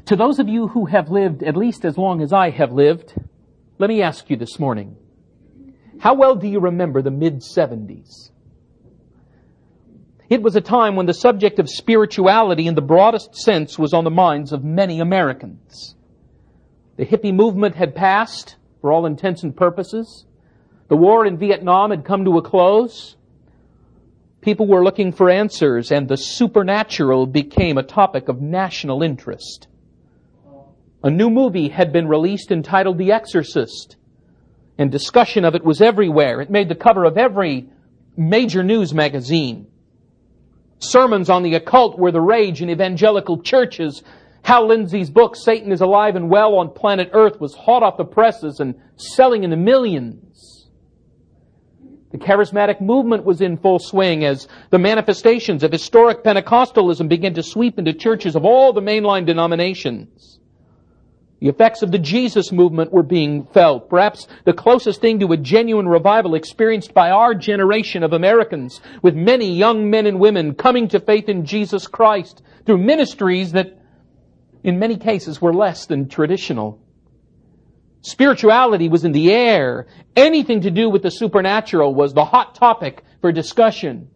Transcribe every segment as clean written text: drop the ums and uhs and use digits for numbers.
To those of you who have lived at least as long as I have lived, let me ask you this morning, how well do you remember the mid-70s? It was a time when the subject of spirituality in the broadest sense was on the minds of many Americans. The hippie movement had passed, for all intents and purposes. The war in Vietnam had come to a close. People were looking for answers, and the supernatural became a topic of national interest. A new movie had been released entitled The Exorcist, and discussion of it was everywhere. It made the cover of every major news magazine. Sermons on the occult were the rage in evangelical churches. Hal Lindsey's book, Satan is Alive and Well on Planet Earth, was hot off the presses and selling in the millions. The charismatic movement was in full swing as the manifestations of historic Pentecostalism began to sweep into churches of all the mainline denominations. The effects of the Jesus movement were being felt, perhaps the closest thing to a genuine revival experienced by our generation of Americans, with many young men and women coming to faith in Jesus Christ through ministries that in many cases were less than traditional. Spirituality was in the air. Anything to do with the supernatural was the hot topic for discussion.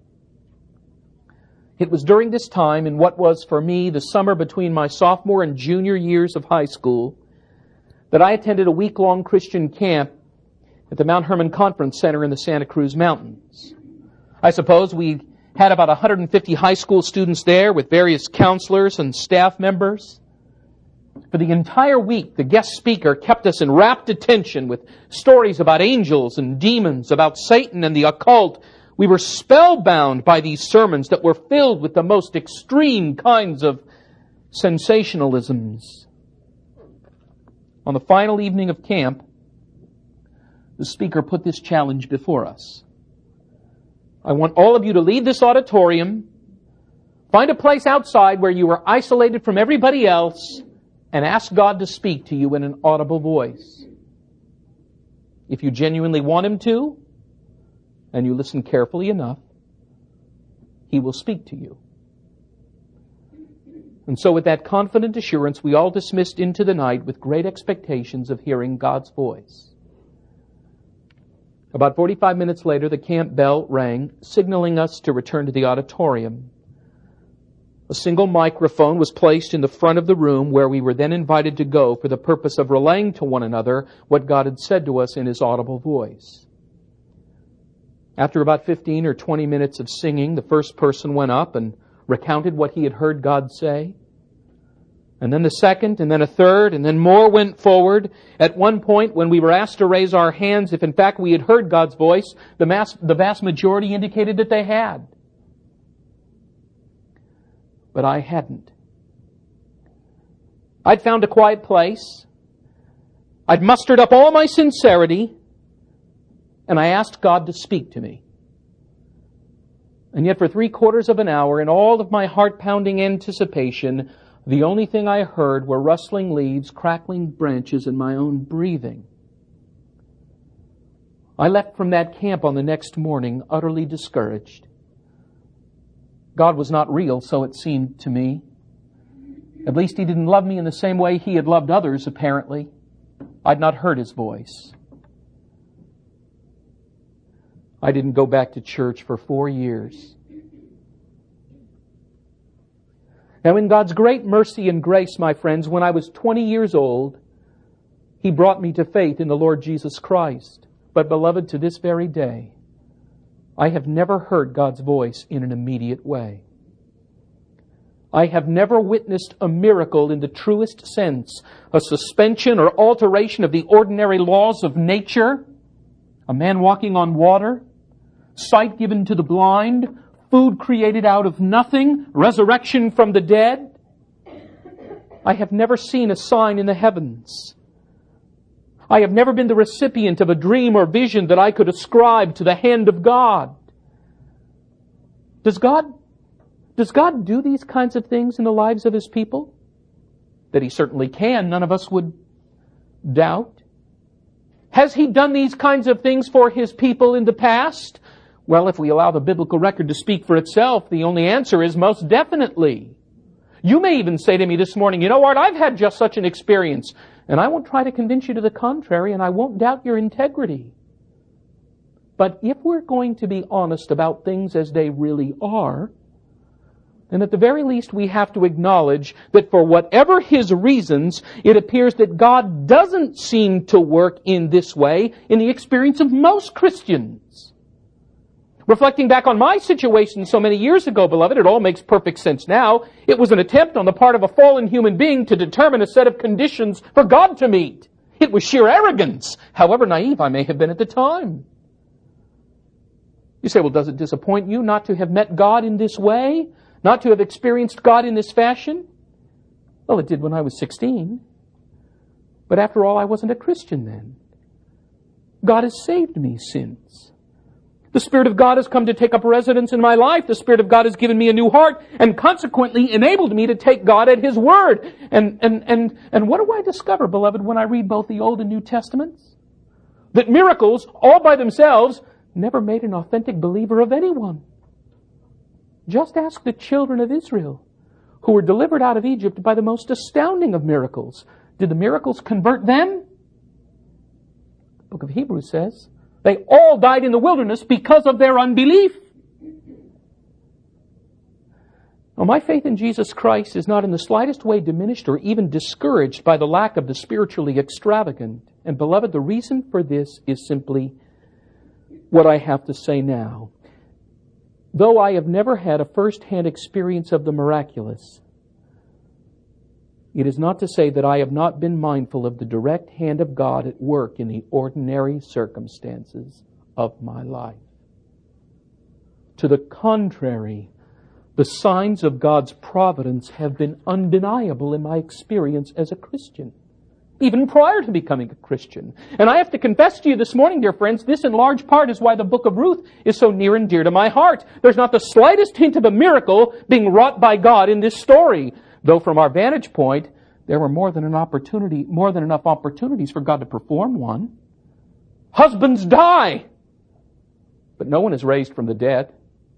It was during this time, in what was for me the summer between my sophomore and junior years of high school, that I attended a week-long Christian camp at the Mount Hermon Conference Center in the Santa Cruz Mountains. I suppose we had about 150 high school students there with various counselors and staff members. For the entire week, the guest speaker kept us in rapt attention with stories about angels and demons, about Satan and the occult. We were spellbound by these sermons that were filled with the most extreme kinds of sensationalisms. On the final evening of camp, the speaker put this challenge before us. I want all of you to leave this auditorium, find a place outside where you are isolated from everybody else, and ask God to speak to you in an audible voice. If you genuinely want Him to, and you listen carefully enough, He will speak to you. And so with that confident assurance, we all dismissed into the night with great expectations of hearing God's voice. About 45 minutes later, the camp bell rang, signaling us to return to the auditorium. A single microphone was placed in the front of the room where we were then invited to go for the purpose of relaying to one another what God had said to us in His audible voice. After about 15 or 20 minutes of singing, the first person went up and recounted what he had heard God say. And then the second, and then a third, and then more went forward. At one point, when we were asked to raise our hands if in fact we had heard God's voice, the vast majority indicated that they had. But I hadn't. I'd found a quiet place. I'd mustered up all my sincerity, and I asked God to speak to me. And yet for 3/4 of an hour, in all of my heart-pounding anticipation, the only thing I heard were rustling leaves, crackling branches, and my own breathing. I left from that camp on the next morning utterly discouraged. God was not real, so it seemed to me. At least He didn't love me in the same way He had loved others, apparently. I'd not heard His voice. I didn't go back to church for 4 years. Now, in God's great mercy and grace, my friends, when I was 20 years old, He brought me to faith in the Lord Jesus Christ. But, beloved, to this very day, I have never heard God's voice in an immediate way. I have never witnessed a miracle in the truest sense, a suspension or alteration of the ordinary laws of nature, a man walking on water, sight given to the blind, food created out of nothing, resurrection from the dead. I have never seen a sign in the heavens. I have never been the recipient of a dream or vision that I could ascribe to the hand of God. Does God do these kinds of things in the lives of His people? That He certainly can, none of us would doubt. Has He done these kinds of things for His people in the past? Well, if we allow the biblical record to speak for itself, the only answer is most definitely. You may even say to me this morning, you know, Art, I've had just such an experience. And I won't try to convince you to the contrary, and I won't doubt your integrity. But if we're going to be honest about things as they really are, then at the very least we have to acknowledge that for whatever His reasons, it appears that God doesn't seem to work in this way in the experience of most Christians. Reflecting back on my situation so many years ago, beloved, it all makes perfect sense now. It was an attempt on the part of a fallen human being to determine a set of conditions for God to meet. It was sheer arrogance, however naive I may have been at the time. You say, well, does it disappoint you not to have met God in this way? Not to have experienced God in this fashion? Well, it did when I was 16. But after all, I wasn't a Christian then. God has saved me since. The Spirit of God has come to take up residence in my life. The Spirit of God has given me a new heart and consequently enabled me to take God at His word. And what do I discover, beloved, when I read both the Old and New Testaments? That miracles, all by themselves, never made an authentic believer of anyone. Just ask the children of Israel, who were delivered out of Egypt by the most astounding of miracles. Did the miracles convert them? The book of Hebrews says, they all died in the wilderness because of their unbelief. Now, my faith in Jesus Christ is not in the slightest way diminished or even discouraged by the lack of the spiritually extravagant. And beloved, the reason for this is simply what I have to say now. Though I have never had a first-hand experience of the miraculous, it is not to say that I have not been mindful of the direct hand of God at work in the ordinary circumstances of my life. To the contrary, the signs of God's providence have been undeniable in my experience as a Christian, even prior to becoming a Christian. And I have to confess to you this morning, dear friends, this in large part is why the book of Ruth is so near and dear to my heart. There's not the slightest hint of a miracle being wrought by God in this story. Though from our vantage point, there were more than enough opportunities for God to perform one. Husbands die, but no one is raised from the dead.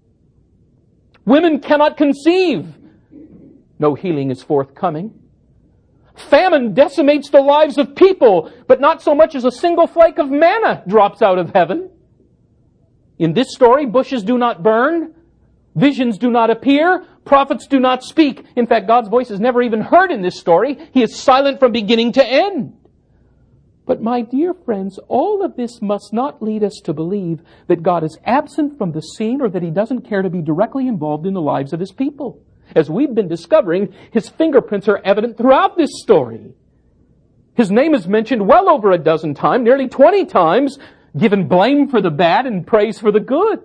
Women cannot conceive. No healing is forthcoming. Famine decimates the lives of people, but not so much as a single flake of manna drops out of heaven. In this story, bushes do not burn, visions do not appear, prophets do not speak. In fact, God's voice is never even heard in this story. He is silent from beginning to end. But my dear friends, all of this must not lead us to believe that God is absent from the scene or that He doesn't care to be directly involved in the lives of His people. As we've been discovering, His fingerprints are evident throughout this story. His name is mentioned well over a dozen times, nearly 20 times, given blame for the bad and praise for the good.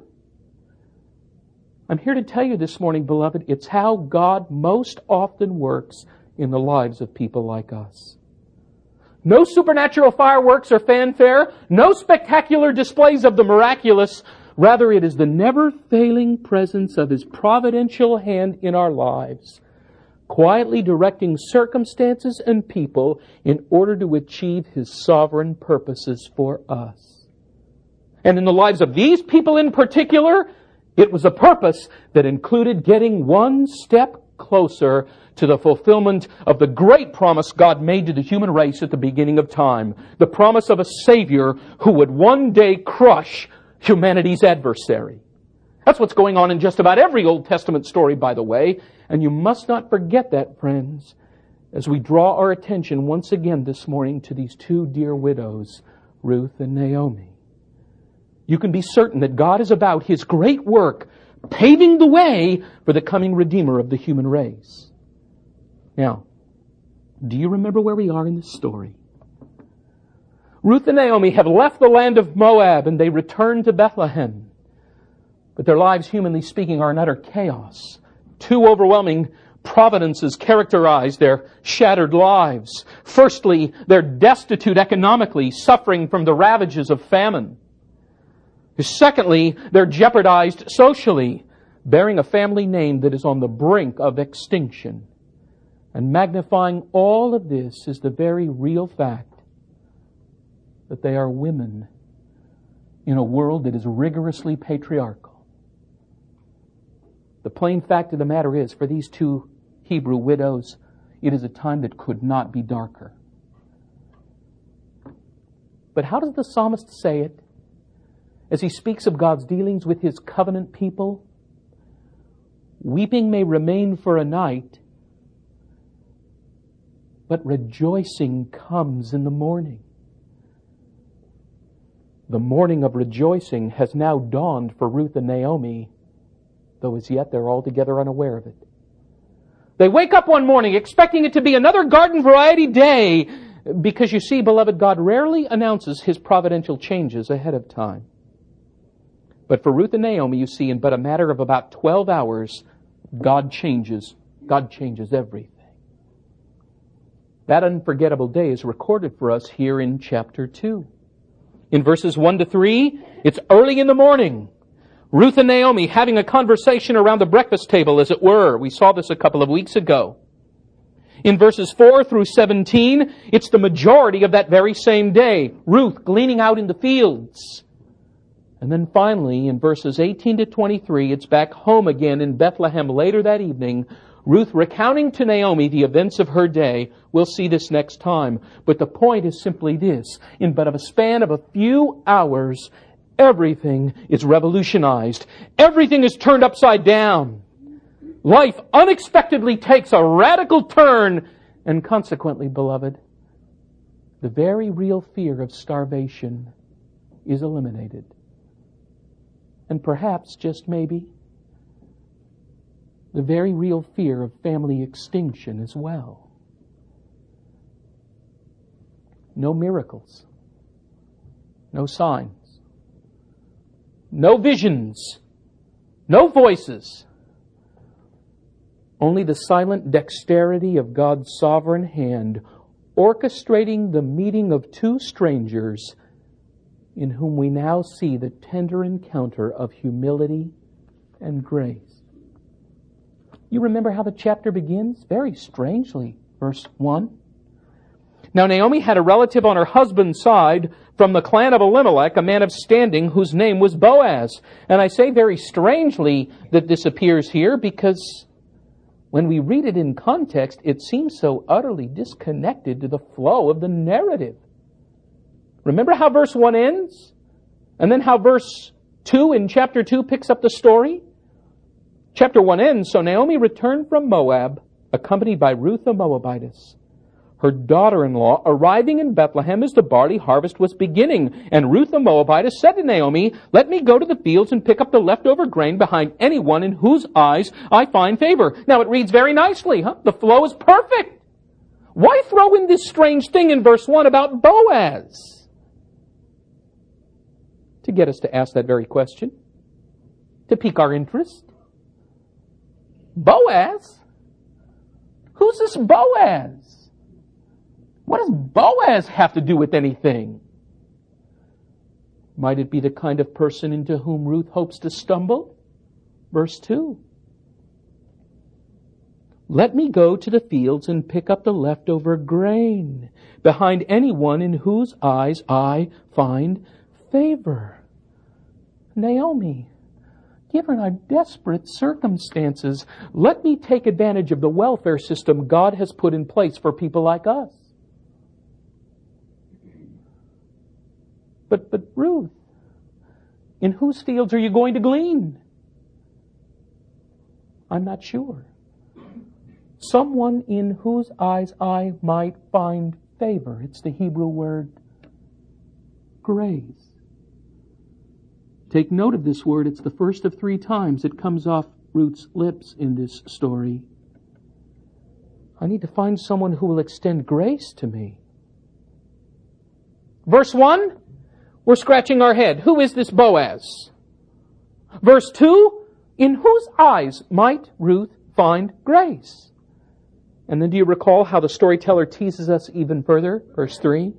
I'm here to tell you this morning, beloved, it's how God most often works in the lives of people like us. No supernatural fireworks or fanfare, no spectacular displays of the miraculous. Rather, it is the never-failing presence of His providential hand in our lives, quietly directing circumstances and people in order to achieve His sovereign purposes for us. And in the lives of these people in particular, it was a purpose that included getting one step closer to the fulfillment of the great promise God made to the human race at the beginning of time. The promise of a Savior who would one day crush humanity's adversary. That's what's going on in just about every Old Testament story, by the way. And you must not forget that, friends, as we draw our attention once again this morning to these two dear widows, Ruth and Naomi. You can be certain that God is about His great work, paving the way for the coming Redeemer of the human race. Now, do you remember where we are in this story? Ruth and Naomi have left the land of Moab and they return to Bethlehem. But their lives, humanly speaking, are in utter chaos. Two overwhelming providences characterize their shattered lives. Firstly, they're destitute economically, suffering from the ravages of famine. Secondly, they're jeopardized socially, bearing a family name that is on the brink of extinction. And magnifying all of this is the very real fact that they are women in a world that is rigorously patriarchal. The plain fact of the matter is, for these two Hebrew widows, it is a time that could not be darker. But how does the psalmist say it? As he speaks of God's dealings with His covenant people, weeping may remain for a night, but rejoicing comes in the morning. The morning of rejoicing has now dawned for Ruth and Naomi, though as yet they're altogether unaware of it. They wake up one morning expecting it to be another garden variety day, because you see, beloved, God rarely announces His providential changes ahead of time. But for Ruth and Naomi, you see, in but a matter of about 12 hours, God changes everything. That unforgettable day is recorded for us here in chapter 2. In verses 1 to 3, it's early in the morning. Ruth and Naomi having a conversation around the breakfast table, as it were. We saw this a couple of weeks ago. In verses 4 through 17, it's the majority of that very same day. Ruth gleaning out in the fields. And then finally, in verses 18 to 23, it's back home again in Bethlehem later that evening, Ruth recounting to Naomi the events of her day. We'll see this next time. But the point is simply this. In but of a span of a few hours, everything is revolutionized. Everything is turned upside down. Life unexpectedly takes a radical turn. And consequently, beloved, the very real fear of starvation is eliminated. And perhaps, just maybe, the very real fear of family extinction as well. No miracles. No signs. No visions. No voices. Only the silent dexterity of God's sovereign hand orchestrating the meeting of two strangers in whom we now see the tender encounter of humility and grace. You remember how the chapter begins? Very strangely. Verse 1. Now Naomi had a relative on her husband's side from the clan of Elimelech, a man of standing whose name was Boaz. And I say very strangely that this appears here because when we read it in context, it seems so utterly disconnected to the flow of the narrative. Remember how verse 1 ends? And then how verse 2 in chapter 2 picks up the story? Chapter 1 ends, so Naomi returned from Moab, accompanied by Ruth the Moabitess, her daughter-in-law, arriving in Bethlehem as the barley harvest was beginning. And Ruth the Moabitess said to Naomi, "Let me go to the fields and pick up the leftover grain behind anyone in whose eyes I find favor." Now it reads very nicely, huh? The flow is perfect. Why throw in this strange thing in verse 1 about Boaz? To get us to ask that very question. To pique our interest. Boaz? Who's this Boaz? What does Boaz have to do with anything? Might it be the kind of person into whom Ruth hopes to stumble? Verse 2. Let me go to the fields and pick up the leftover grain behind anyone in whose eyes I find favor. Naomi, given our desperate circumstances, let me take advantage of the welfare system God has put in place for people like us. But Ruth, in whose fields are you going to glean? I'm not sure. Someone in whose eyes I might find favor. It's the Hebrew word grace. Take note of this word. It's the first of 3 times it comes off Ruth's lips in this story. I need to find someone who will extend grace to me. Verse 1, we're scratching our head. Who is this Boaz? Verse 2, in whose eyes might Ruth find grace? And then do you recall how the storyteller teases us even further? Verse 3,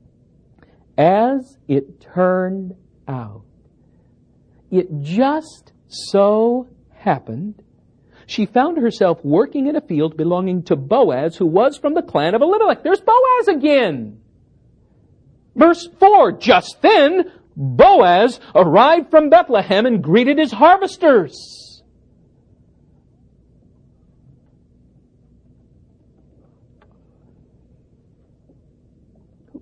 as it turned out, it just so happened she found herself working in a field belonging to Boaz, who was from the clan of Elimelech. There's Boaz again. Verse 4, just then Boaz arrived from Bethlehem and greeted his harvesters.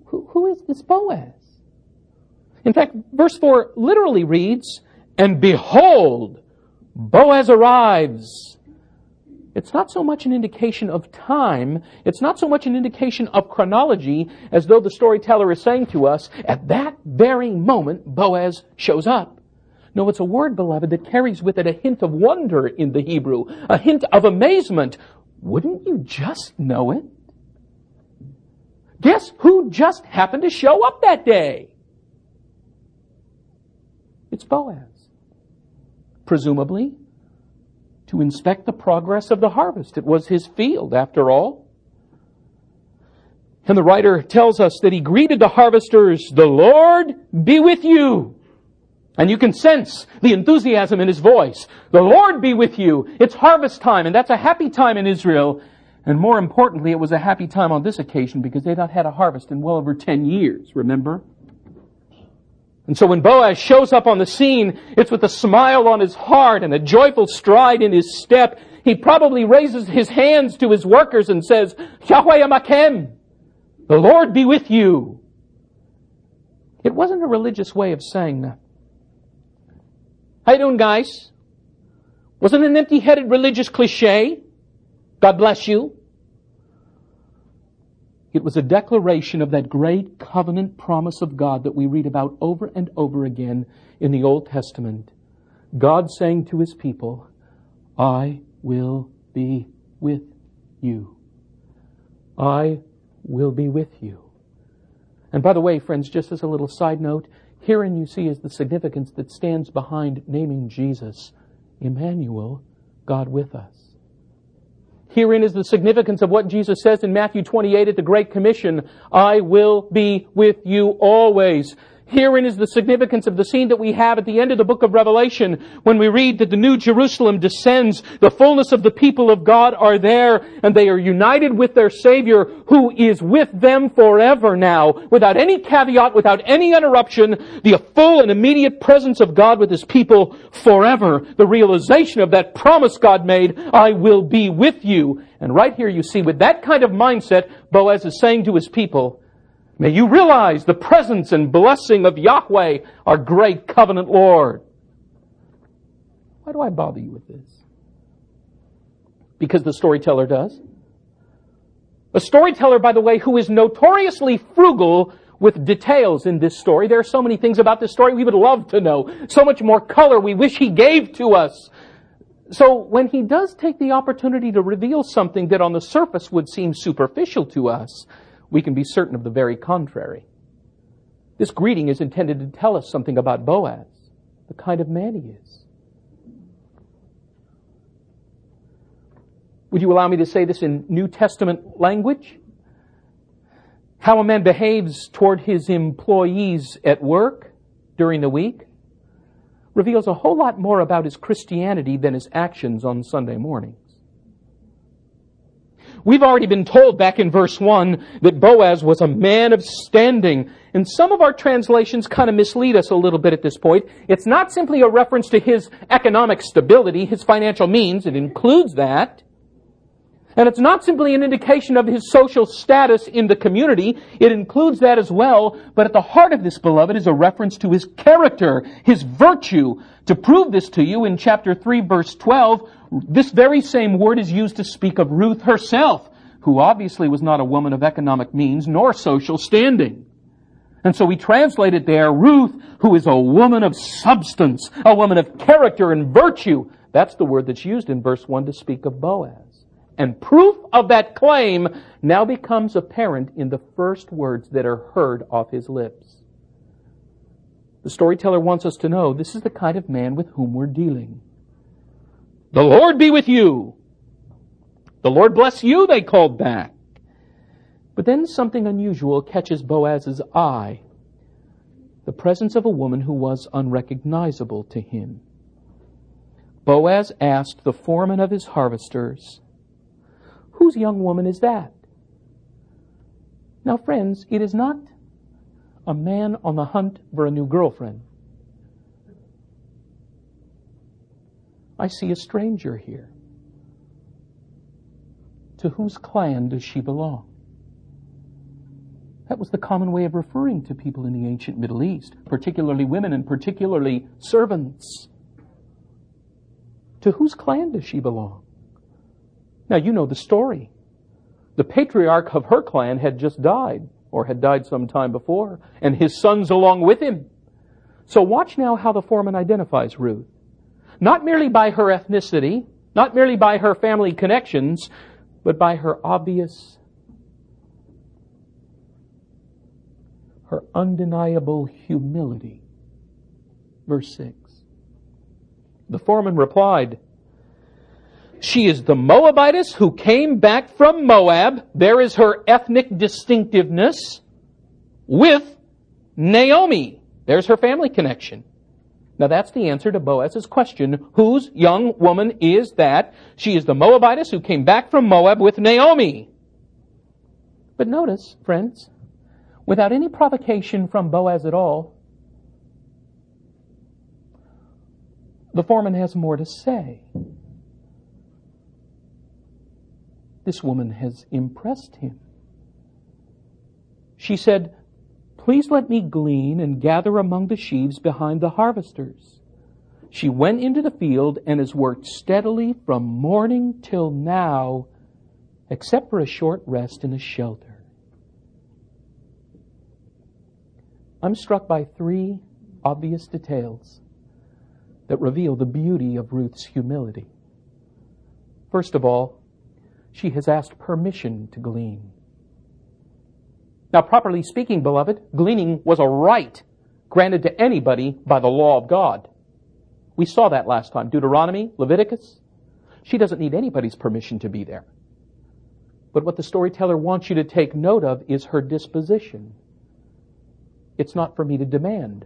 Who is this Boaz? In fact, verse 4 literally reads, "And behold, Boaz arrives." It's not so much an indication of time, it's not so much an indication of chronology, as though the storyteller is saying to us, at that very moment, Boaz shows up. No, it's a word, beloved, that carries with it a hint of wonder in the Hebrew, a hint of amazement. Wouldn't you just know it? Guess who just happened to show up that day? It's Boaz. Presumably, to inspect the progress of the harvest. It was his field, after all. And the writer tells us that he greeted the harvesters, "The Lord be with you." And you can sense the enthusiasm in his voice. "The Lord be with you." It's harvest time, and that's a happy time in Israel. And more importantly, it was a happy time on this occasion because they'd not had a harvest in well over 10 years, remember? And so when Boaz shows up on the scene, it's with a smile on his heart and a joyful stride in his step. He probably raises his hands to his workers and says, "Yahweh Amakem, the Lord be with you." It wasn't a religious way of saying that. How you doing, guys? Wasn't an empty-headed religious cliche. God bless you. It was a declaration of that great covenant promise of God that we read about over and over again in the Old Testament. God saying to His people, "I will be with you. I will be with you." And by the way, friends, just as a little side note, herein you see is the significance that stands behind naming Jesus Emmanuel, God with us. Herein is the significance of what Jesus says in Matthew 28 at the Great Commission, "I will be with you always." Herein is the significance of the scene that we have at the end of the book of Revelation when we read that the New Jerusalem descends, the fullness of the people of God are there, and they are united with their Savior who is with them forever now, without any caveat, without any interruption, the full and immediate presence of God with His people forever. The realization of that promise God made, "I will be with you." And right here you see, with that kind of mindset, Boaz is saying to his people, "May you realize the presence and blessing of Yahweh, our great covenant Lord." Why do I bother you with this? Because the storyteller does. A storyteller, by the way, who is notoriously frugal with details in this story. There are so many things about this story we would love to know. So much more color we wish he gave to us. So when he does take the opportunity to reveal something that on the surface would seem superficial to us, we can be certain of the very contrary. This greeting is intended to tell us something about Boaz, the kind of man he is. Would you allow me to say this in New Testament language? How a man behaves toward his employees at work during the week reveals a whole lot more about his Christianity than his actions on Sunday mornings. We've already been told back in verse 1 that Boaz was a man of standing. And some of our translations kind of mislead us a little bit at this point. It's not simply a reference to his economic stability, his financial means. It includes that. And it's not simply an indication of his social status in the community. It includes that as well. But at the heart of this, beloved, is a reference to his character, his virtue. To prove this to you, in chapter 3, verse 12, this very same word is used to speak of Ruth herself, who obviously was not a woman of economic means nor social standing. And so we translate it there, Ruth, who is a woman of substance, a woman of character and virtue. That's the word that's used in verse 1 to speak of Boaz. And proof of that claim now becomes apparent in the first words that are heard off his lips. The storyteller wants us to know this is the kind of man with whom we're dealing. "The Lord be with you." "The Lord bless you," they called back. But then something unusual catches Boaz's eye. The presence of a woman who was unrecognizable to him. Boaz asked the foreman of his harvesters, "Whose young woman is that?" Now, friends, it is not a man on the hunt for a new girlfriend. I see a stranger here. To whose clan does she belong? That was the common way of referring to people in the ancient Middle East, particularly women and particularly servants. To whose clan does she belong? Now, you know the story. The patriarch of her clan had just died, or had died some time before, and his sons along with him. So watch now how the foreman identifies Ruth. Not merely by her ethnicity, not merely by her family connections, but by her undeniable humility. Verse 6. The foreman replied, "She is the Moabitess who came back from Moab." There is her ethnic distinctiveness. With Naomi. There's her family connection. Now that's the answer to Boaz's question. Whose young woman is that? She is the Moabitess who came back from Moab with Naomi. But notice, friends, without any provocation from Boaz at all, the foreman has more to say. This woman has impressed him. She said, "Please let me glean and gather among the sheaves behind the harvesters." She went into the field and has worked steadily from morning till now, except for a short rest in a shelter. I'm struck by three obvious details that reveal the beauty of Ruth's humility. First of all, she has asked permission to glean. Now, properly speaking, beloved, gleaning was a right granted to anybody by the law of God. We saw that last time. Deuteronomy, Leviticus. She doesn't need anybody's permission to be there. But what the storyteller wants you to take note of is her disposition. It's not for me to demand.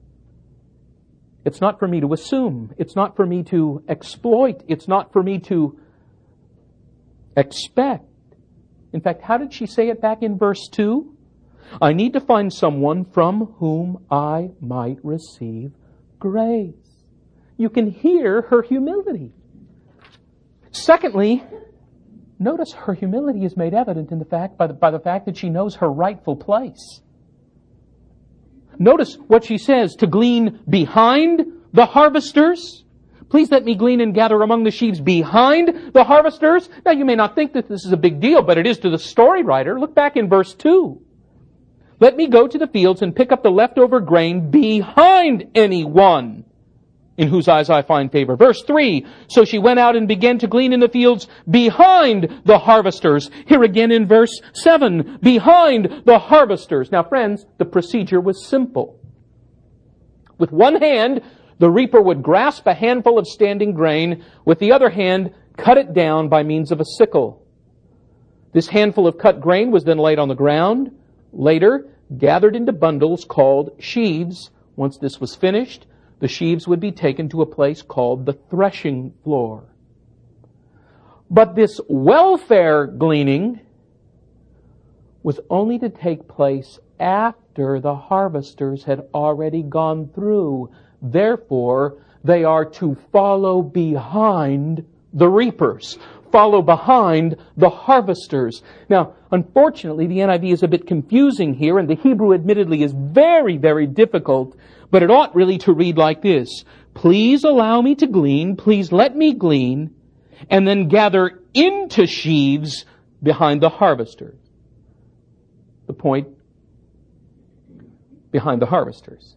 It's not for me to assume. It's not for me to exploit. It's not for me to expect. In fact, how did she say it back in verse 2? I need to find someone from whom I might receive grace. You can hear her humility. Secondly, notice her humility is made evident in the fact by the fact that she knows her rightful place. Notice what she says, to glean behind the harvesters. Please let me glean and gather among the sheaves behind the harvesters. Now, you may not think that this is a big deal, but it is to the story writer. Look back in verse 2. Let me go to the fields and pick up the leftover grain behind anyone in whose eyes I find favor. Verse 3, so she went out and began to glean in the fields behind the harvesters. Here again in verse 7, behind the harvesters. Now, friends, the procedure was simple. With one hand, the reaper would grasp a handful of standing grain. With the other hand, cut it down by means of a sickle. This handful of cut grain was then laid on the ground, later gathered into bundles called sheaves. Once this was finished, the sheaves would be taken to a place called the threshing floor. But this welfare gleaning was only to take place after the harvesters had already gone through. Therefore, they are to follow behind the reapers, follow behind the harvesters. Now, unfortunately, the NIV is a bit confusing here, and the Hebrew admittedly is very, very difficult, but it ought really to read like this. Please allow me to glean, please let me glean, and then gather into sheaves behind the harvesters. The point, behind the harvesters.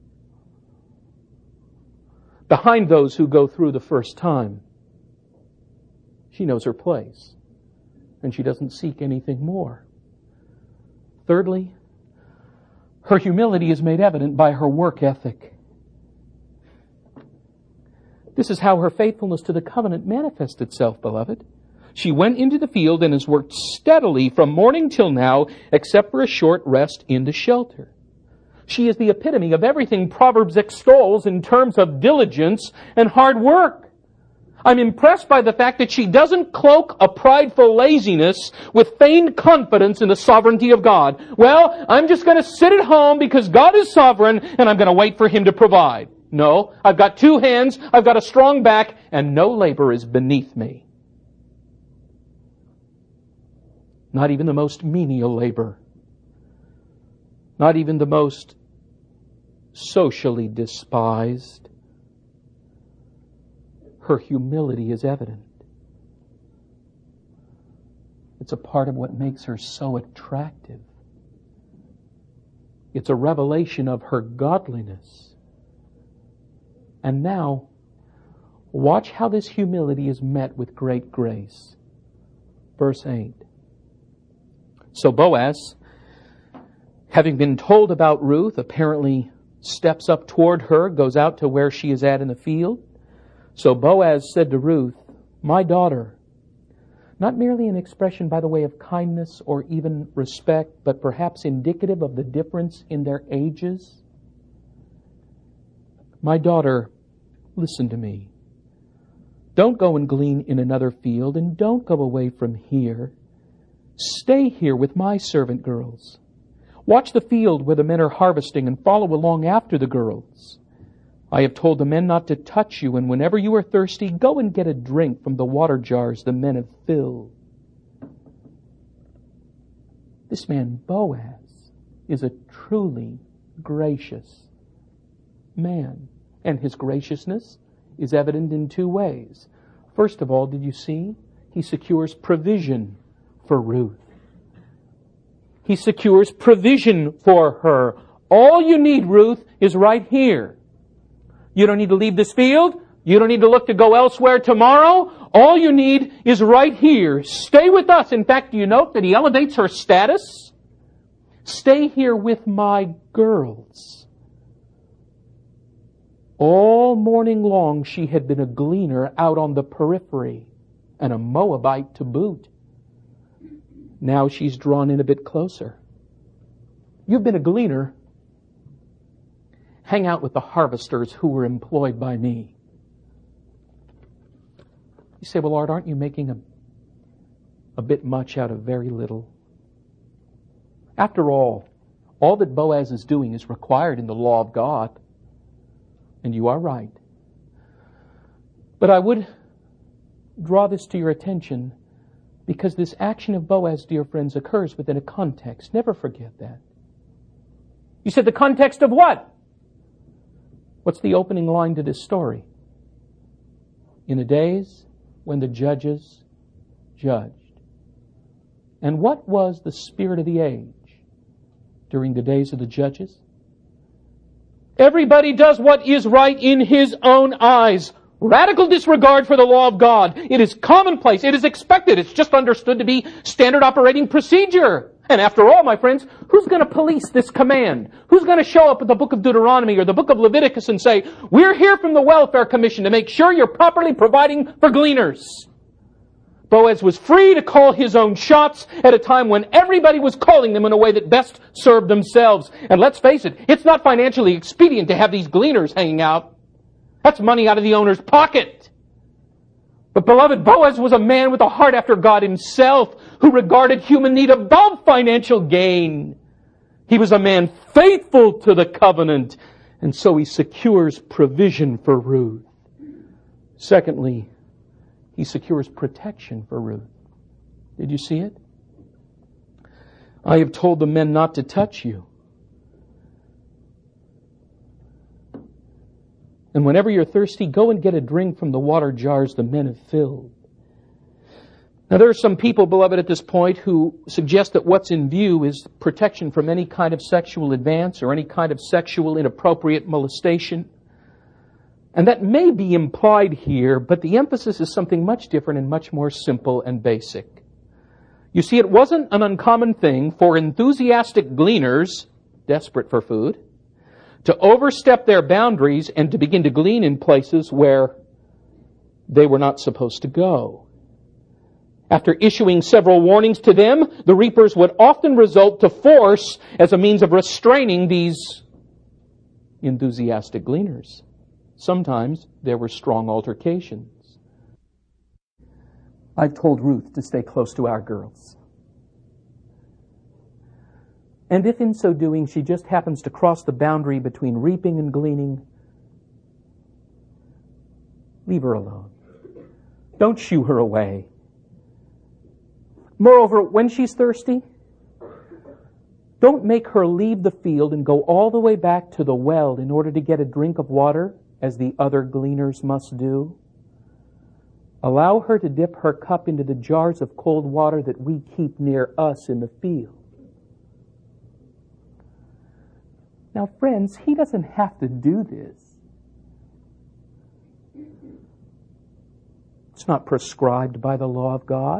Behind those who go through the first time. She knows her place, and she doesn't seek anything more. Thirdly, her humility is made evident by her work ethic. This is how her faithfulness to the covenant manifests itself, beloved. She went into the field and has worked steadily from morning till now, except for a short rest in the shelter. She is the epitome of everything Proverbs extols in terms of diligence and hard work. I'm impressed by the fact that she doesn't cloak a prideful laziness with feigned confidence in the sovereignty of God. Well, I'm just going to sit at home because God is sovereign and I'm going to wait for Him to provide. No, I've got two hands, I've got a strong back, and no labor is beneath me. Not even the most menial labor. not even the most socially despised. Her humility is evident. It's a part of what makes her so attractive. It's a revelation of her godliness. And now, watch how this humility is met with great grace. Verse 8. So Boaz, having been told about Ruth, apparently steps up toward her, goes out to where she is at in the field. So Boaz said to Ruth, "My daughter," not merely an expression by the way of kindness or even respect, but perhaps indicative of the difference in their ages. "My daughter, listen to me. Don't go and glean in another field, and don't go away from here. Stay here with my servant girls. Watch the field where the men are harvesting and follow along after the girls. I have told the men not to touch you, and whenever you are thirsty, go and get a drink from the water jars the men have filled." This man, Boaz, is a truly gracious man. And his graciousness is evident in two ways. First of all, did you see? He secures provision for Ruth. He secures provision for her. All you need, Ruth, is right here. You don't need to leave this field. You don't need to look to go elsewhere tomorrow. All you need is right here. Stay with us. In fact, do you note that he elevates her status? Stay here with my girls. All morning long she had been a gleaner out on the periphery, and a Moabite to boot. Now she's drawn in a bit closer. You've been a gleaner. Hang out with the harvesters who were employed by me. You say, "Well, Lord, aren't you making a bit much out of very little?" After all that Boaz is doing is required in the law of God. And you are right. But I would draw this to your attention because this action of Boaz, dear friends, occurs within a context. Never forget that. You said the context of what? What's the opening line to this story? In the days when the judges judged. And what was the spirit of the age during the days of the judges? Everybody does what is right in his own eyes. Radical disregard for the law of God. It is commonplace. It is expected. It's just understood to be standard operating procedure. And after all, my friends, who's going to police this command? Who's going to show up at the book of Deuteronomy or the book of Leviticus and say, "We're here from the Welfare Commission to make sure you're properly providing for gleaners"? Boaz was free to call his own shots at a time when everybody was calling them in a way that best served themselves. And let's face it, it's not financially expedient to have these gleaners hanging out. That's money out of the owner's pocket. But beloved, Boaz was a man with a heart after God himself, who regarded human need above financial gain. He was a man faithful to the covenant, and so he secures provision for Ruth. Secondly, he secures protection for Ruth. Did you see it? I have told the men not to touch you. And whenever you're thirsty, go and get a drink from the water jars the men have filled. Now there are some people, beloved, at this point who suggest that what's in view is protection from any kind of sexual advance or any kind of sexual inappropriate molestation. And that may be implied here, but the emphasis is something much different and much more simple and basic. You see, it wasn't an uncommon thing for enthusiastic gleaners, desperate for food, to overstep their boundaries and to begin to glean in places where they were not supposed to go. After issuing several warnings to them, the reapers would often resort to force as a means of restraining these enthusiastic gleaners. Sometimes there were strong altercations. I've told Ruth to stay close to our girls. And if in so doing she just happens to cross the boundary between reaping and gleaning, leave her alone. Don't shoo her away. Moreover, when she's thirsty, Don't make her leave the field and go all the way back to the well in order to get a drink of water, as the other gleaners must do. Allow her to dip her cup into the jars of cold water that we keep near us in the field. Now, friends, he doesn't have to do this. It's not prescribed by the law of God.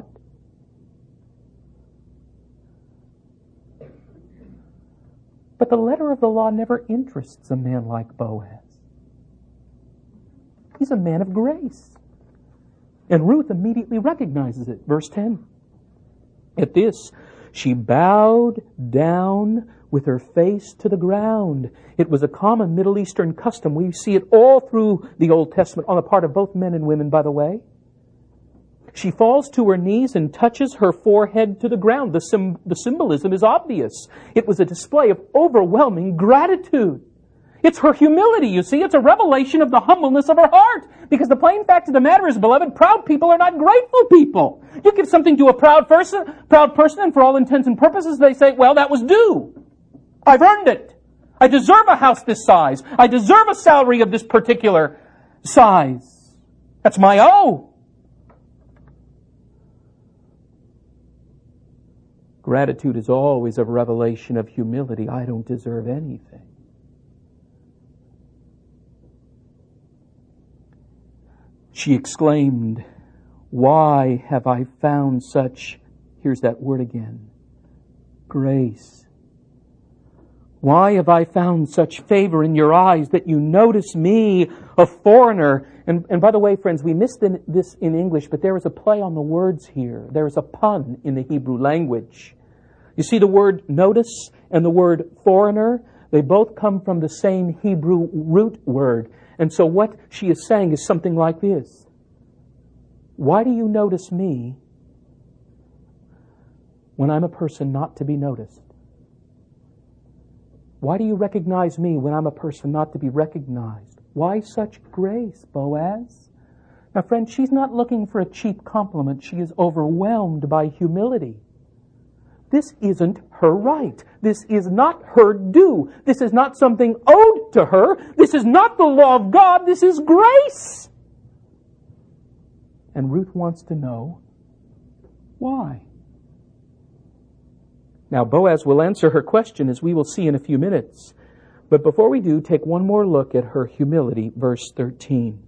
But the letter of the law never interests a man like Boaz. He's a man of grace. And Ruth immediately recognizes it. Verse 10. At this, she bowed down with her face to the ground. It was a common Middle Eastern custom. We see it all through the Old Testament on the part of both men and women, by the way. She falls to her knees and touches her forehead to the ground. The symbolism is obvious. It was a display of overwhelming gratitude. It's her humility, you see. It's a revelation of the humbleness of her heart. Because the plain fact of the matter is, beloved, proud people are not grateful people. You give something to a proud person, and for all intents and purposes, they say, well, that was due. I've earned it. I deserve a house this size. I deserve a salary of this particular size. That's my owe. Gratitude is always a revelation of humility. I don't deserve anything. She exclaimed, why have I found such, here's that word again, grace? Why have I found such favor in your eyes that you notice me, a foreigner? And by the way, friends, we missed this in English, but there is a play on the words here. There is a pun in the Hebrew language. You see the word notice and the word foreigner? They both come from the same Hebrew root word. And so what she is saying is something like this. Why do you notice me when I'm a person not to be noticed? Why do you recognize me when I'm a person not to be recognized? Why such grace, Boaz? Now, friend, she's not looking for a cheap compliment. She is overwhelmed by humility. This isn't her right. This is not her due. This is not something owed to her. This is not the law of God. This is grace. And Ruth wants to know why. Now, Boaz will answer her question, as we will see in a few minutes. But before we do, take one more look at her humility, verse 13.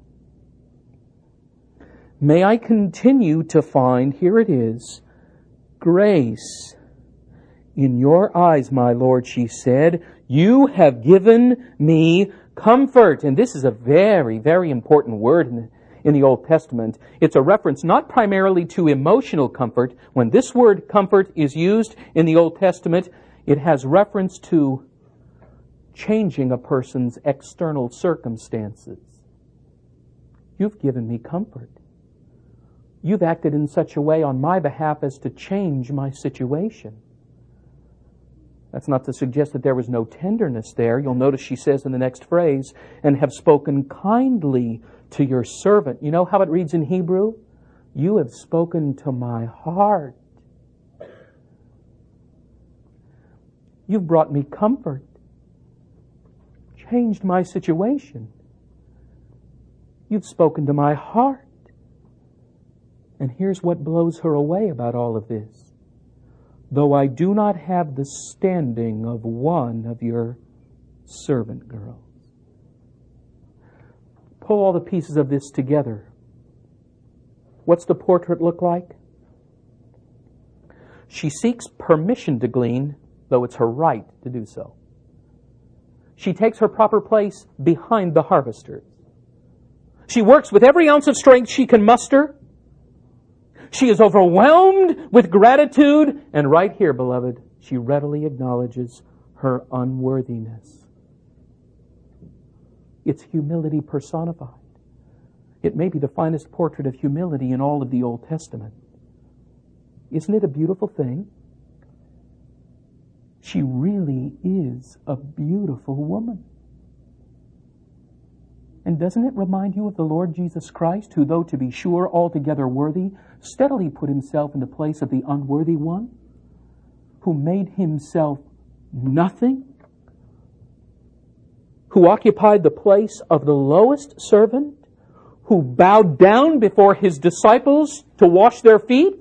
May I continue to find, here it is, grace in your eyes, my Lord, she said. You have given me comfort. And this is a very, very important word in the Old Testament. It's a reference not primarily to emotional comfort. When this word comfort is used in the Old Testament, it has reference to changing a person's external circumstances. You've given me comfort. You've acted in such a way on my behalf as to change my situation. That's not to suggest that there was no tenderness there. You'll notice she says in the next phrase, and have spoken kindly to your servant. You know how it reads in Hebrew? You have spoken to my heart. You've brought me comfort. Changed my situation. You've spoken to my heart. And here's what blows her away about all of this. Though I do not have the standing of one of your servant girls. Pull all the pieces of this together. What's the portrait look like? She seeks permission to glean, though it's her right to do so. She takes her proper place behind the harvesters. She works with every ounce of strength she can muster. She is overwhelmed with gratitude. And right here, beloved, she readily acknowledges her unworthiness. It's humility personified. It may be the finest portrait of humility in all of the Old Testament. Isn't it a beautiful thing? She really is a beautiful woman. And doesn't it remind you of the Lord Jesus Christ, who, though to be sure altogether worthy, steadily put himself in the place of the unworthy one, who made himself nothing, who occupied the place of the lowest servant, who bowed down before his disciples to wash their feet?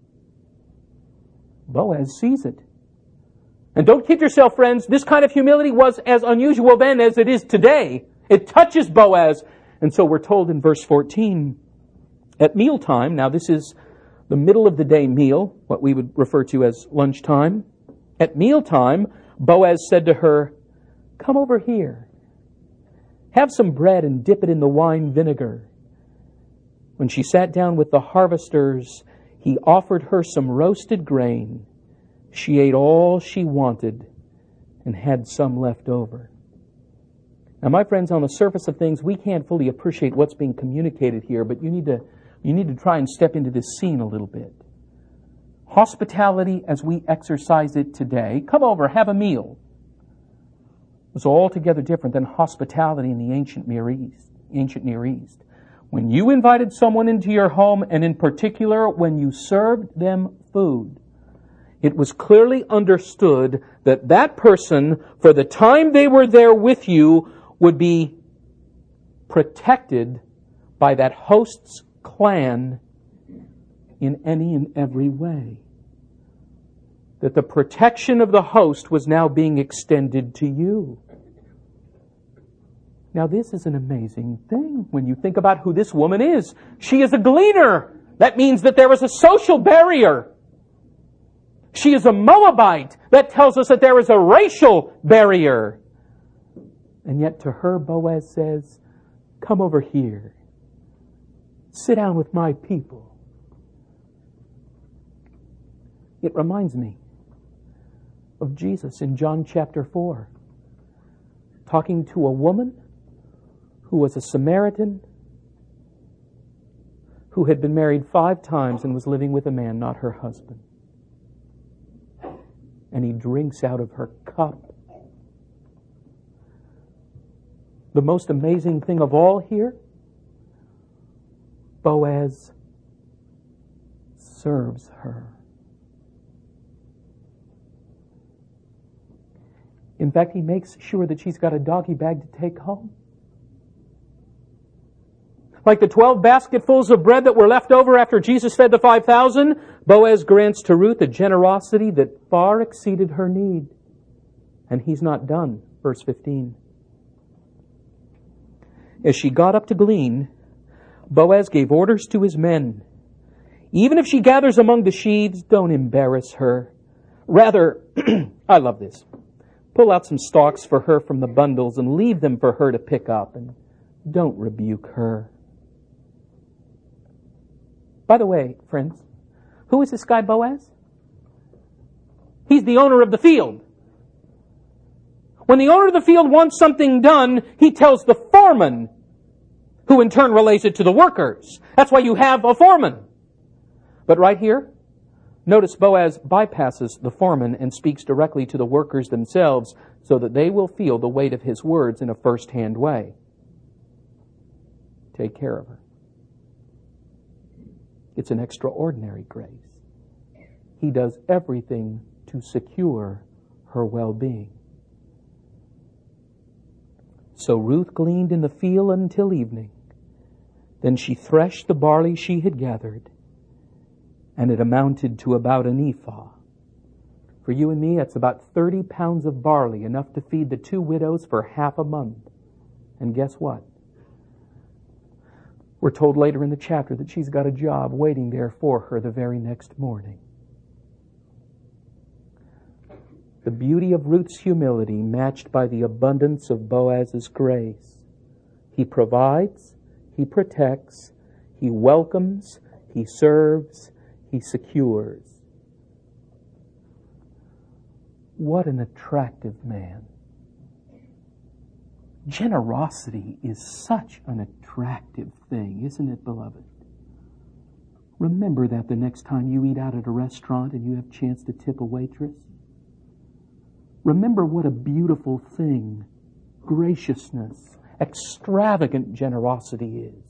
Boaz sees it. And don't kid yourself, friends, this kind of humility was as unusual then as it is today. It touches Boaz. And so we're told in verse 14, at mealtime, now this is the middle of the day meal, what we would refer to as lunchtime. At mealtime, Boaz said to her, "Come over here. Have some bread and dip it in the wine vinegar." When she sat down with the harvesters, he offered her some roasted grain. She ate all she wanted and had some left over. Now, my friends, on the surface of things, we can't fully appreciate what's being communicated here, but you need to try and step into this scene a little bit. Hospitality as we exercise it today, come over, have a meal, was altogether different than hospitality in the ancient Near East. When you invited someone into your home, and in particular when you served them food, it was clearly understood that that person, for the time they were there with you, would be protected by that host's clan in any and every way. That the protection of the host was now being extended to you. Now, this is an amazing thing when you think about who this woman is. She is a gleaner. That means that there is a social barrier. She is a Moabite. That tells us that there is a racial barrier. And yet to her, Boaz says, "Come over here. Sit down with my people." It reminds me of Jesus in John chapter 4, talking to a woman who was a Samaritan, who had been married 5 times and was living with a man, not her husband. And he drinks out of her cup. The most amazing thing of all here, Boaz serves her. In fact, he makes sure that she's got a doggy bag to take home. Like the 12 basketfuls of bread that were left over after Jesus fed the 5,000, Boaz grants to Ruth a generosity that far exceeded her need. And he's not done. Verse 15. As she got up to glean, Boaz gave orders to his men. "Even if she gathers among the sheaves, don't embarrass her. Rather," I love this, "pull out some stalks for her from the bundles and leave them for her to pick up, and don't rebuke her." By the way, friends, who is this guy Boaz? He's the owner of the field. When the owner of the field wants something done, he tells the foreman, who in turn relays it to the workers. That's why you have a foreman. But right here, notice Boaz bypasses the foreman and speaks directly to the workers themselves so that they will feel the weight of his words in a first-hand way. Take care of her. It's an extraordinary grace. He does everything to secure her well-being. So Ruth gleaned in the field until evening. Then she threshed the barley she had gathered, and it amounted to about an ephah. For you and me, that's about 30 pounds of barley, enough to feed the 2 widows for half a month. And guess what? We're told later in the chapter that she's got a job waiting there for her the very next morning. The beauty of Ruth's humility matched by the abundance of Boaz's grace. He provides, he protects, he welcomes, he serves, he secures. What an attractive man. Generosity is such an attractive thing, isn't it, beloved? Remember that the next time you eat out at a restaurant and you have a chance to tip a waitress. Remember what a beautiful thing graciousness, extravagant generosity is.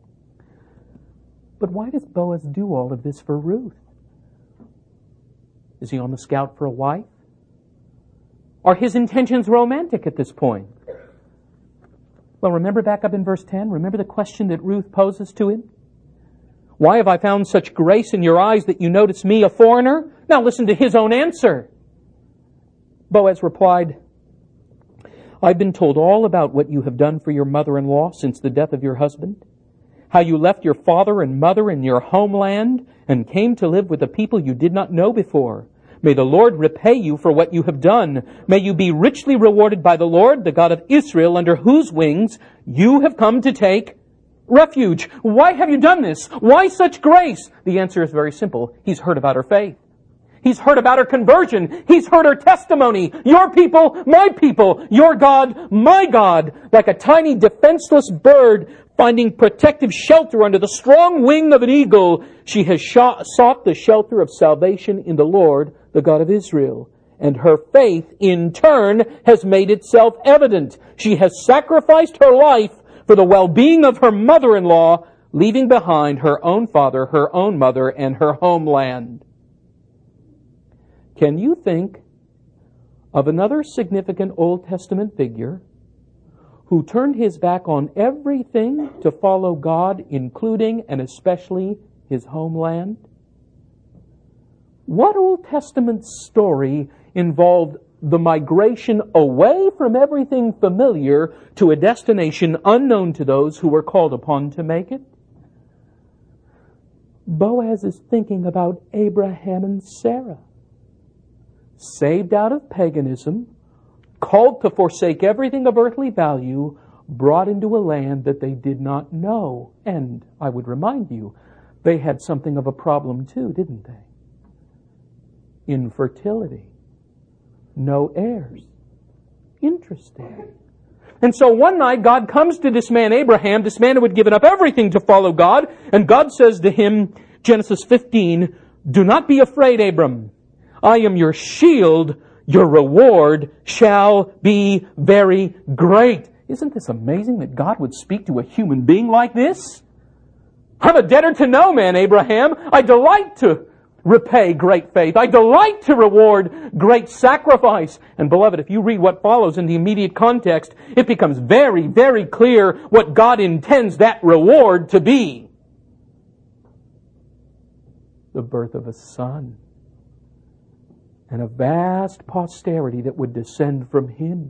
But why does Boaz do all of this for Ruth? Is he on the scout for a wife? Are his intentions romantic at this point? Well, remember back up in verse 10? Remember the question that Ruth poses to him? Why have I found such grace in your eyes that you notice me, a foreigner? Now listen to his own answer. Boaz replied, I've been told all about what you have done for your mother-in-law since the death of your husband, how you left your father and mother in your homeland and came to live with a people you did not know before. May the Lord repay you for what you have done. May you be richly rewarded by the Lord, the God of Israel, under whose wings you have come to take refuge. Why have you done this? Why such grace? The answer is very simple. He's heard about her faith. He's heard about her conversion. He's heard her testimony. Your people, my people. Your God, my God. Like a tiny defenseless bird finding protective shelter under the strong wing of an eagle, she has sought the shelter of salvation in the Lord, the God of Israel. And her faith, in turn, has made itself evident. She has sacrificed her life for the well-being of her mother-in-law, leaving behind her own father, her own mother, and her homeland. Can you think of another significant Old Testament figure who turned his back on everything to follow God, including and especially his homeland? What Old Testament story involved the migration away from everything familiar to a destination unknown to those who were called upon to make it? Boaz is thinking about Abraham and Sarah, saved out of paganism, called to forsake everything of earthly value, brought into a land that they did not know. And I would remind you, they had something of a problem too, didn't they? Infertility. No heirs. Interesting. And so one night God comes to this man Abraham, this man who had given up everything to follow God, and God says to him, Genesis 15, do not be afraid, Abram. I am your shield. Your reward shall be very great. Isn't this amazing that God would speak to a human being like this? I'm a debtor to no man, Abraham. I delight to repay great faith. I delight to reward great sacrifice. And beloved, if you read what follows in the immediate context, it becomes very, very clear what God intends that reward to be. The birth of a son. And a vast posterity that would descend from him.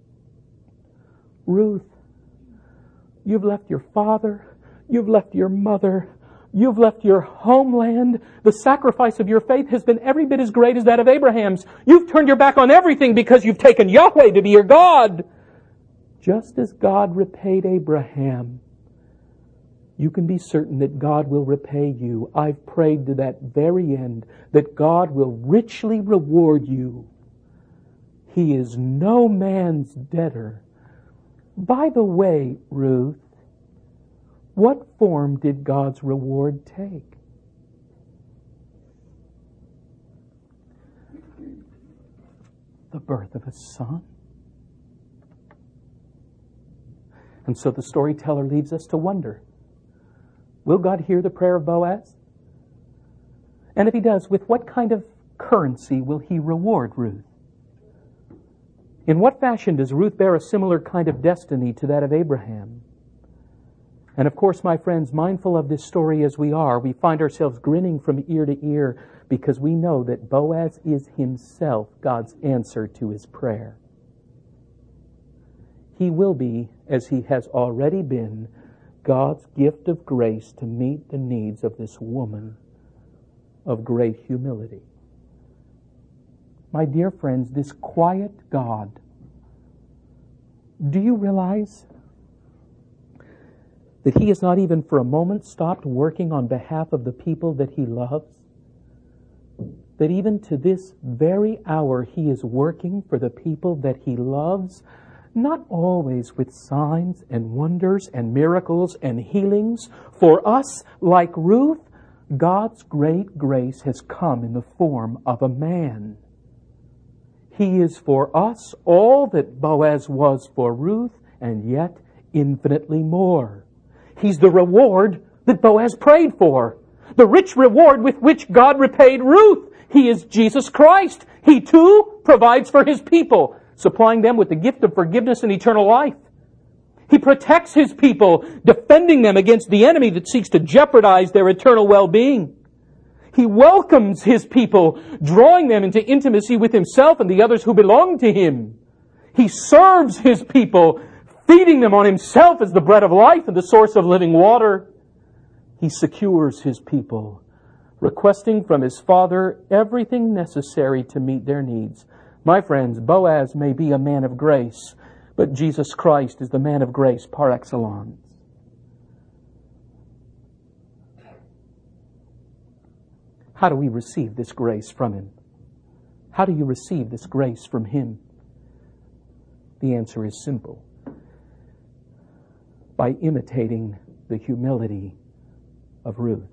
Ruth, you've left your father, you've left your mother, you've left your homeland. The sacrifice of your faith has been every bit as great as that of Abraham's. You've turned your back on everything because you've taken Yahweh to be your God. Just as God repaid Abraham, you can be certain that God will repay you. I've prayed to that very end that God will richly reward you. He is no man's debtor. By the way, Ruth, what form did God's reward take? The birth of a son. And so the storyteller leaves us to wonder, will God hear the prayer of Boaz? And if he does, with what kind of currency will he reward Ruth? In what fashion does Ruth bear a similar kind of destiny to that of Abraham? And of course, my friends, mindful of this story as we are, we find ourselves grinning from ear to ear because we know that Boaz is himself God's answer to his prayer. He will be, as he has already been, God's gift of grace to meet the needs of this woman of great humility. My dear friends, this quiet God, do you realize that He has not even for a moment stopped working on behalf of the people that He loves? That even to this very hour He is working for the people that He loves, not always with signs and wonders and miracles and healings. For us, like Ruth, God's great grace has come in the form of a man. He is for us all that Boaz was for Ruth, and yet infinitely more. He's the reward that Boaz prayed for. The rich reward with which God repaid Ruth. He is Jesus Christ. He too provides for His people, supplying them with the gift of forgiveness and eternal life. He protects His people, defending them against the enemy that seeks to jeopardize their eternal well-being. He welcomes His people, drawing them into intimacy with Himself and the others who belong to Him. He serves His people, feeding them on Himself as the bread of life and the source of living water. He secures His people, requesting from His Father everything necessary to meet their needs. My friends, Boaz may be a man of grace, but Jesus Christ is the man of grace par excellence. How do we receive this grace from Him? How do you receive this grace from Him? The answer is simple. By imitating the humility of Ruth.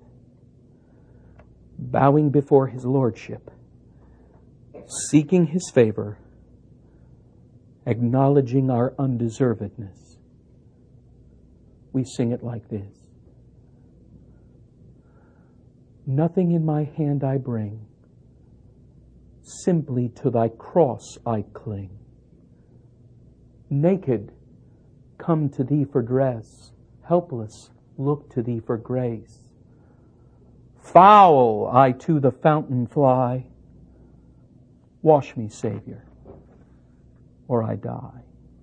Bowing before His lordship, seeking His favor, acknowledging our undeservedness. We sing it like this. Nothing in my hand I bring, simply to Thy cross I cling. Naked, come to Thee for dress, helpless, look to Thee for grace. Foul, I to the fountain fly. Wash me, Savior, or I die.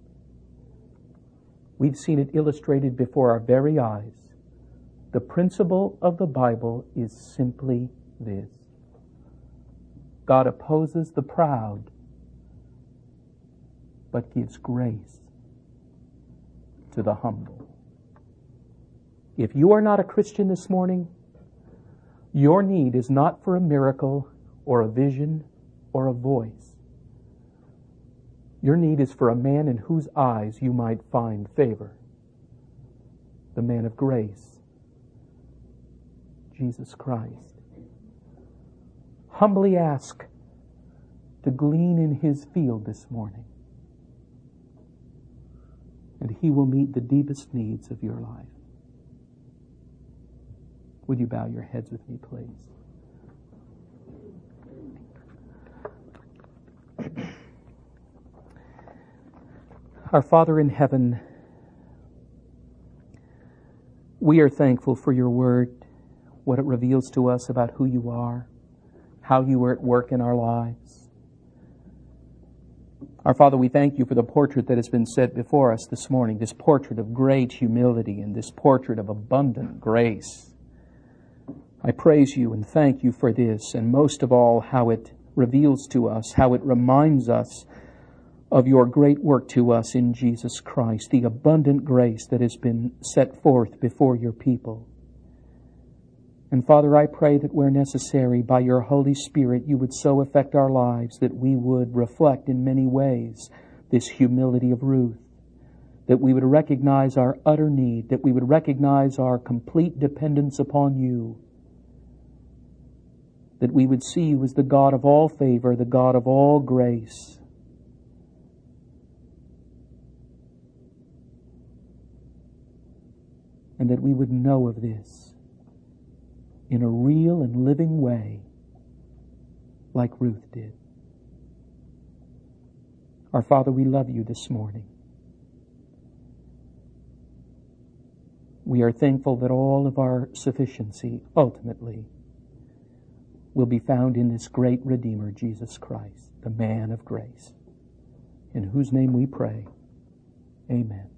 We've seen it illustrated before our very eyes. The principle of the Bible is simply this. God opposes the proud, but gives grace to the humble. If you are not a Christian this morning, your need is not for a miracle or a vision or a voice. Your need is for a man in whose eyes you might find favor. The man of grace, Jesus Christ. Humbly ask to glean in His field this morning, and He will meet the deepest needs of your life. Would you bow your heads with me, please? Our Father in heaven, we are thankful for your word, what it reveals to us about who you are, how you are at work in our lives. Our Father, we thank you for the portrait that has been set before us this morning, this portrait of great humility and this portrait of abundant grace. I praise you and thank you for this, and most of all, how it reveals to us, how it reminds us of your great work to us in Jesus Christ, the abundant grace that has been set forth before your people. And Father, I pray that where necessary, by your Holy Spirit, you would so affect our lives that we would reflect in many ways this humility of Ruth, that we would recognize our utter need, that we would recognize our complete dependence upon you, that we would see you as the God of all favor, the God of all grace. And that we would know of this in a real and living way, like Ruth did. Our Father, we love you this morning. We are thankful that all of our sufficiency, ultimately, will be found in this great Redeemer, Jesus Christ, the man of grace, in whose name we pray. Amen.